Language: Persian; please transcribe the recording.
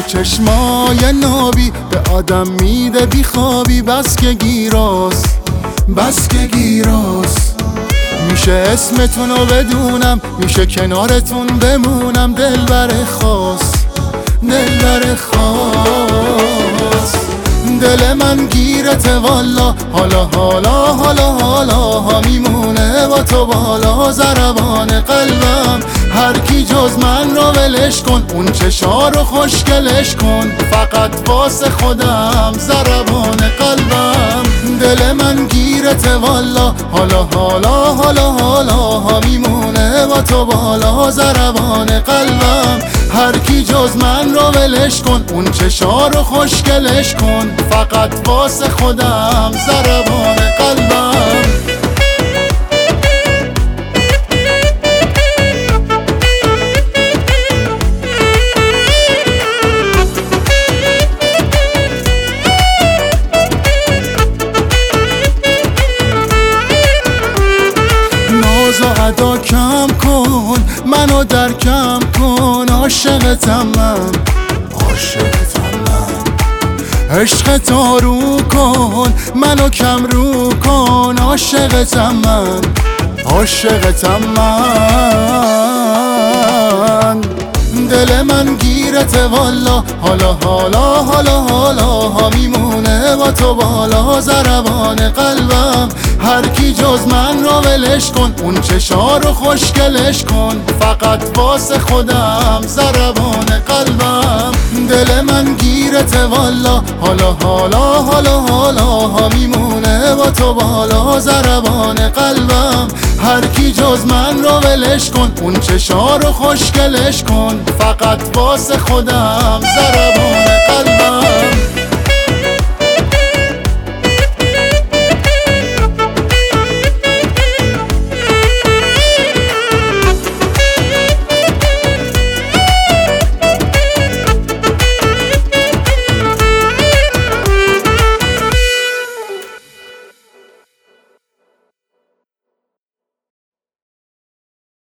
چشمای نابی به آدم میده بیخوابی. بس که گیراست میشه اسمتونو بدونم، میشه کنارتون بمونم. دلبر خاص دل من گیرته والا. حالا میمونه با تو بالا ضربان قلبم. هر کی جز من رو ولش کن، اون چشا رو خوشگلش کن. فقط واسه خودم ضربان قلبم. دل من گیرته والا. حالا میمونه با تو بالا ضربان قلبم. هر کی جز من رو ولش کن، اون چشا رو خوشگلش کن. فقط واسه خودم ضربان قلبم. ناز و ادا کم کن، منو درکم کن. عاشقتم من عشق تا رو کن، منو کم رو کن. عاشقتم من دل من گیرته والا. حالا میمونه با تو بالا ضربان قلبم. هر کی جز من رو ولش کن، اون چشا رو خوشگلش کن. فقط واسه خودم ضربان قلبم. دل من گیرته والا. حالا میمونه با تو بالا ضربان قلبم. هر کی جز من رو ولش کن، اون چشا رو خوشگلش کن. فقط واسه خودم ضربان قلبم.